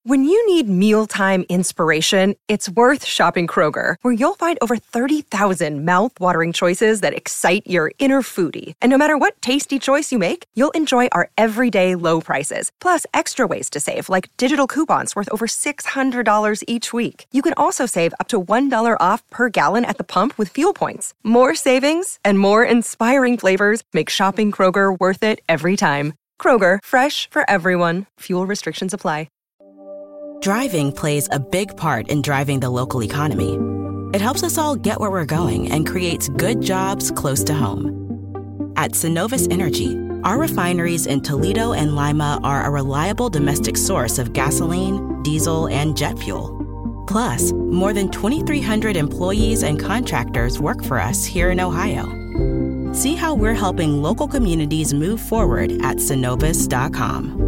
When you need mealtime inspiration, it's worth shopping Kroger, where you'll find over 30,000 mouth-watering choices that excite your inner foodie. And no matter what tasty choice you make, you'll enjoy our everyday low prices, plus extra ways to save, like digital coupons worth over $600 each week. You can also save up to $1 off per gallon at the pump with fuel points. More savings and more inspiring flavors make shopping Kroger worth it every time. Kroger, fresh for everyone. Fuel restrictions apply. Driving plays a big part in driving the local economy. It helps us all get where we're going and creates good jobs close to home. At Synovus Energy, our refineries in Toledo and Lima are a reliable domestic source of gasoline, diesel, and jet fuel. Plus, more than 2,300 employees and contractors work for us here in Ohio. See how we're helping local communities move forward at Synovus.com.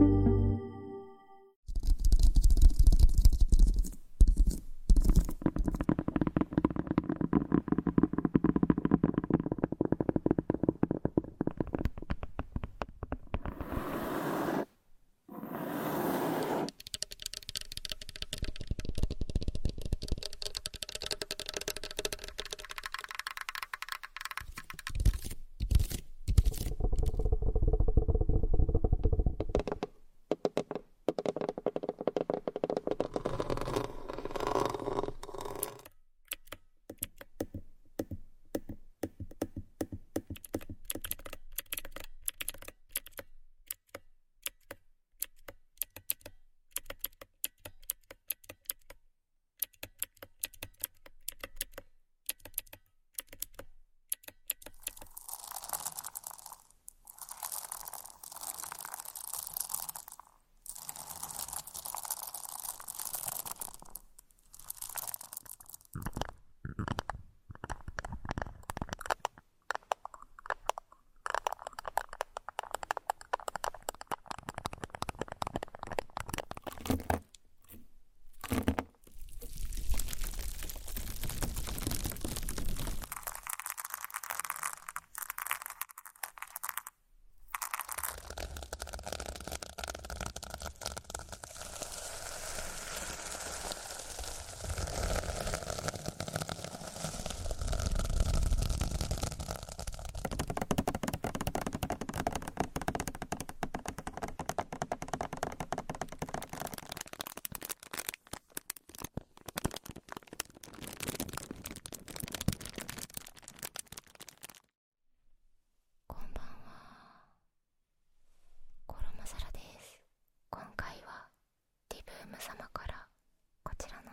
様からこちらの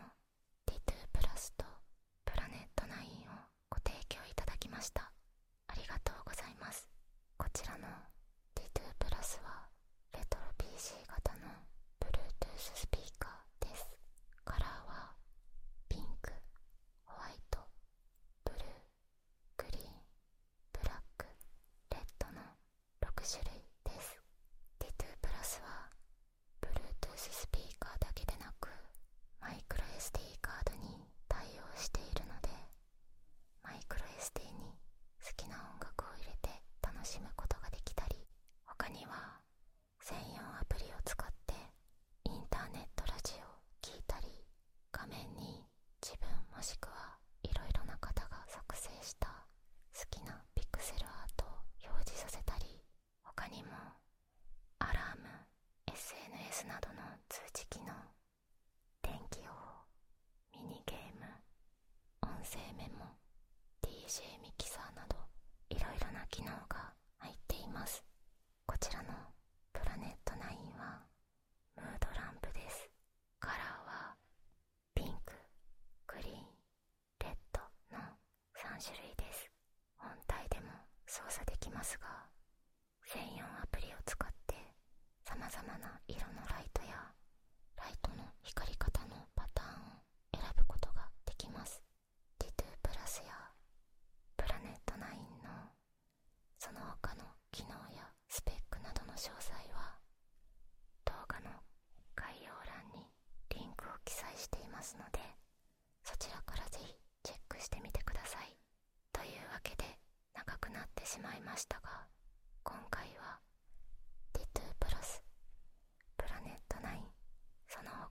T2 プラスとプラネット9をご提供いただきました。ありがとうございます。こちらの T2 プラスはレトロ PC 型の Bluetooth スピーカーです。カラーはピンク、ホワイト、ブルー、グリーン、ブラック、レッドの6種類です。 T2 プラスは Bluetooth スピーカーだけでなくマイクロ SD カードに対応しているので、マイクロ SD に好きな音楽を入れて楽しむことができたり、他には専用アプリを使ってインターネットラジオを聴いたり、画面に自分もしくはいろいろな方が作成した好きなピクセルアートを表示させたり、他にもアラーム、SNS などの通知機能、天気予報、ミニゲーム、音声メモ、DJ ミキサーなどいろいろな機能が入っています。こちらのプラネット9はムードランプです。カラーはピンク、グリーン、レッドの3種類です。本体でも操作できますが、専用アプリを使って様々な色のライトやライトの光り方のパターンを選ぶことができます。 T2 プラスやプラネット9のその他の機能やスペックなどの詳細は動画の概要欄にリンクを記載していますので、そちらからぜひチェックしてみてください。というわけで長くなってしまいましたが、今回は T2 プラス、プラネット9、その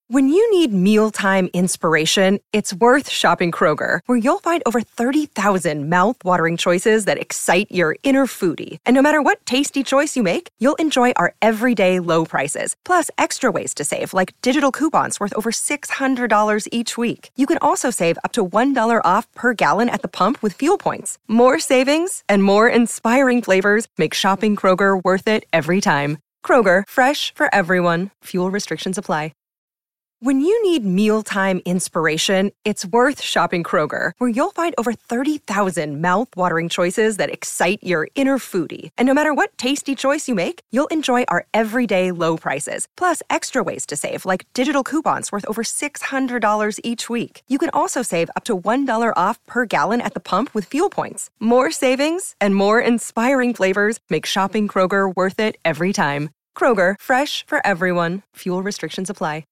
When you need mealtime inspiration, it's worth shopping Kroger, where you'll find over 30,000 mouth-watering choices that excite your inner foodie. And no matter what tasty choice you make, you'll enjoy our everyday low prices, plus extra ways to save, like digital coupons worth over $600 each week. You can also save up to $1 off per gallon at the pump with fuel points. More savings and more inspiring flavors make shopping Kroger worth it every time. Kroger, fresh for everyone. Fuel restrictions apply. When you need mealtime inspiration, it's worth shopping Kroger, where you'll find over 30,000 mouth-watering choices that excite your inner foodie. And no matter what tasty choice you make, you'll enjoy our everyday low prices, plus extra ways to save, like digital coupons worth over $600 each week. You can also save up to $1 off per gallon at the pump with fuel points. More savings and more inspiring flavors make shopping Kroger worth it every time. Kroger, fresh for everyone. Fuel restrictions apply.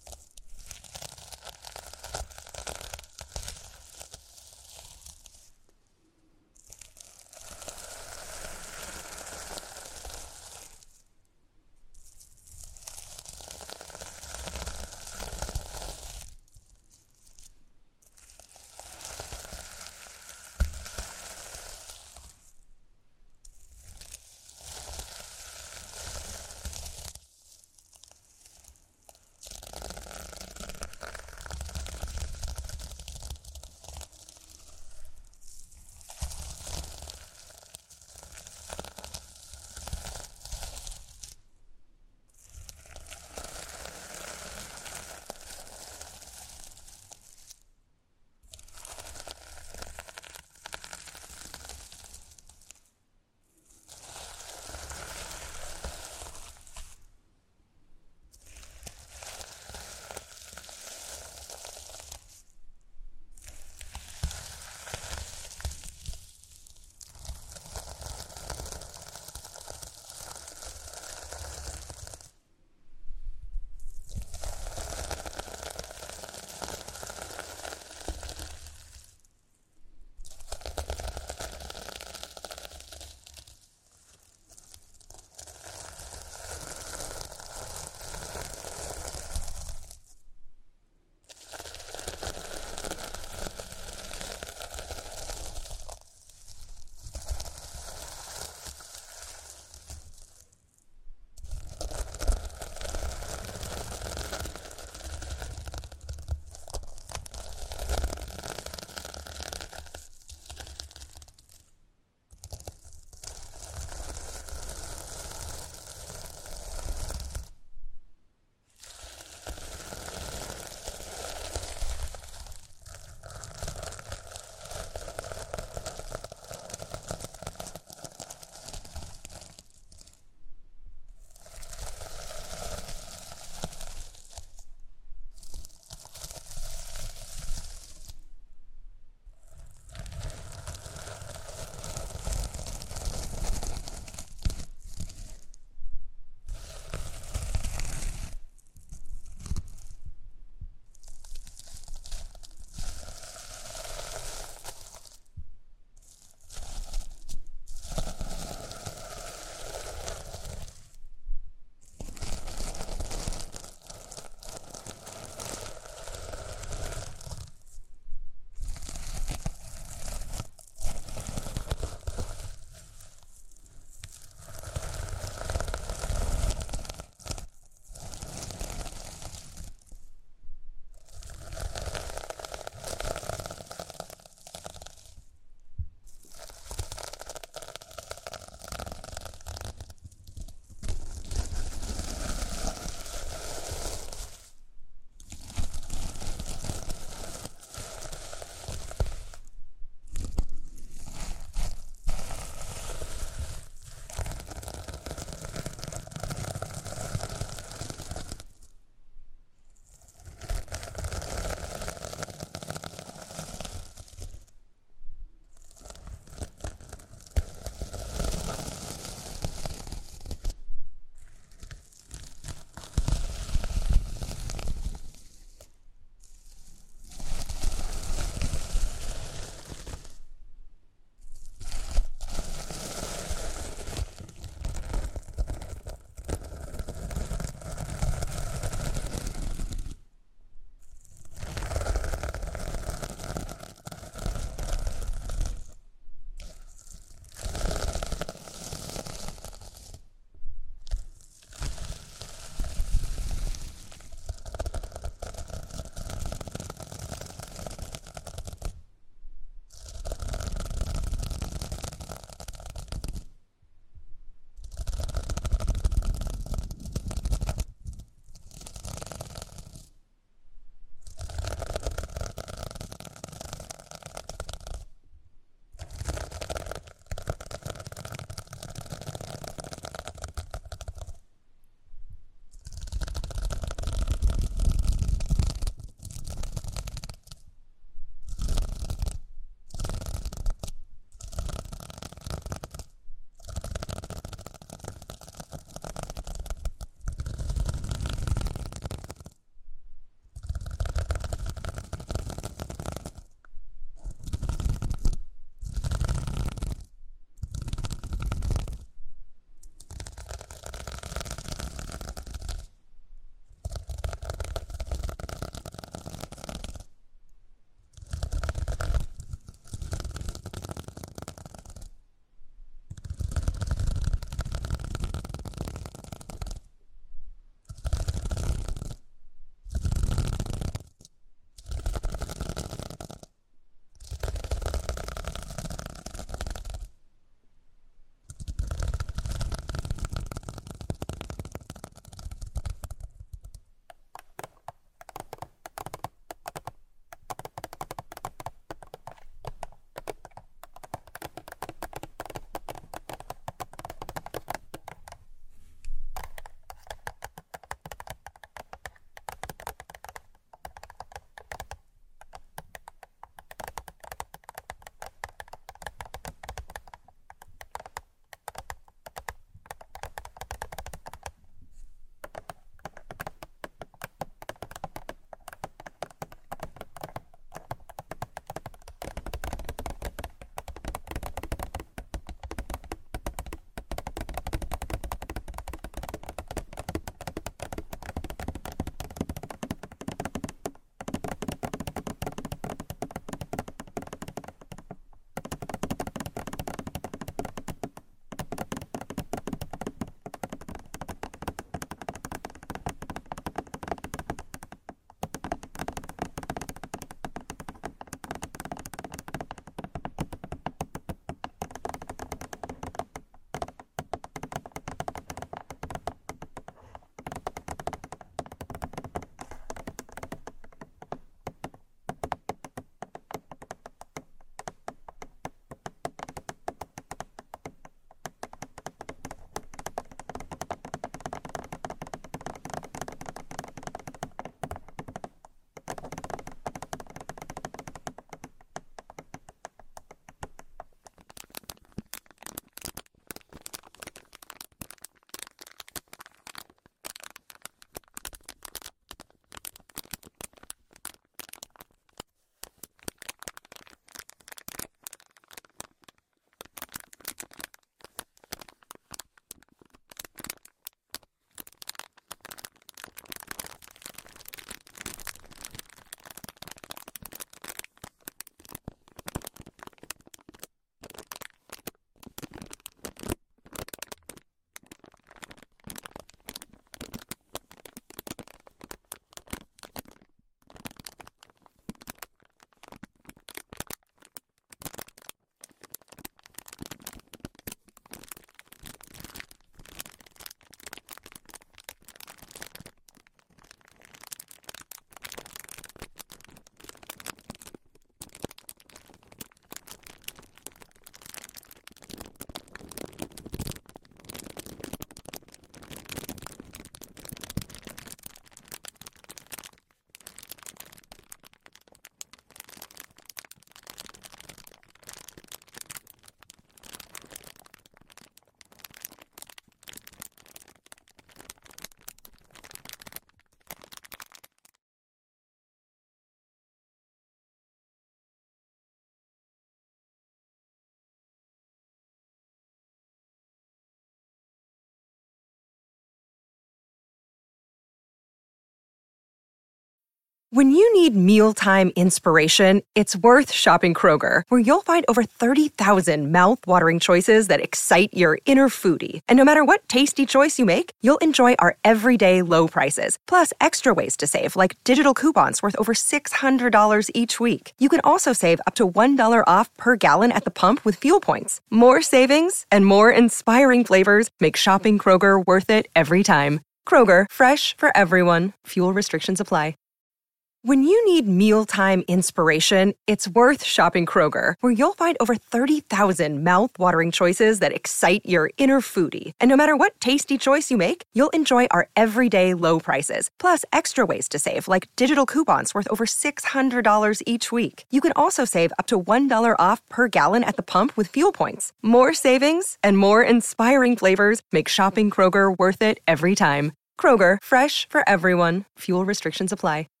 When you need mealtime inspiration, it's worth shopping Kroger, where you'll find over 30,000 mouth-watering choices that excite your inner foodie. And no matter what tasty choice you make, you'll enjoy our everyday low prices, plus extra ways to save, like digital coupons worth over $600 each week. You can also save up to $1 off per gallon at the pump with fuel points. More savings and more inspiring flavors make shopping Kroger worth it every time. Kroger, fresh for everyone. Fuel restrictions apply. When you need mealtime inspiration, it's worth shopping Kroger, where you'll find over 30,000 mouth-watering choices that excite your inner foodie. And no matter what tasty choice you make, you'll enjoy our everyday low prices, plus extra ways to save, like digital coupons worth over $600 each week. You can also save up to $1 off per gallon at the pump with fuel points. More savings and more inspiring flavors make shopping Kroger worth it every time. Kroger, fresh for everyone. Fuel restrictions apply.